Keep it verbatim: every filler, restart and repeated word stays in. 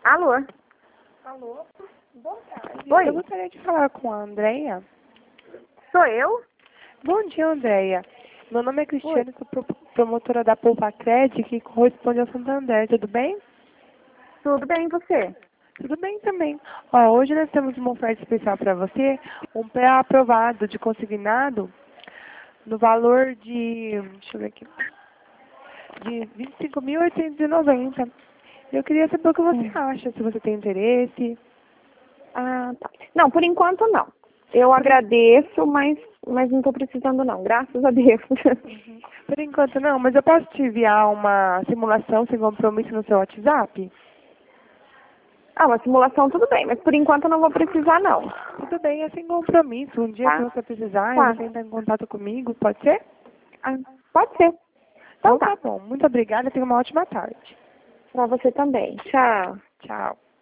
Alô? Alô? Boa tarde. Oi. Eu gostaria de falar com a Andréia. Sou eu? Bom dia, Andréia. Meu nome é Cristiane, sou pro- promotora da Poupa Cred, que corresponde ao Santander. Tudo bem? Tudo bem, e você? Tudo bem também. Ó, hoje nós temos uma oferta especial para você, um pré-aprovado de consignado no valor de, deixa eu ver aqui, de vinte e cinco mil oitocentos e noventa. Eu queria saber o que você Hum. acha, se você tem interesse. Ah, tá. Não, por enquanto não. Eu agradeço, mas, mas não estou precisando não, graças a Deus. Por enquanto não, mas eu posso te enviar uma simulação sem compromisso no seu WhatsApp? Ah, uma simulação tudo bem, mas por enquanto eu não vou precisar não. Tudo bem, é sem compromisso. Um dia que Tá? você precisar, Tá. você entra em contato comigo, pode ser? Ah, pode ser. Então Então tá. tá bom. Muito obrigada, tenha uma ótima tarde. Pra você também. Tchau. Tchau.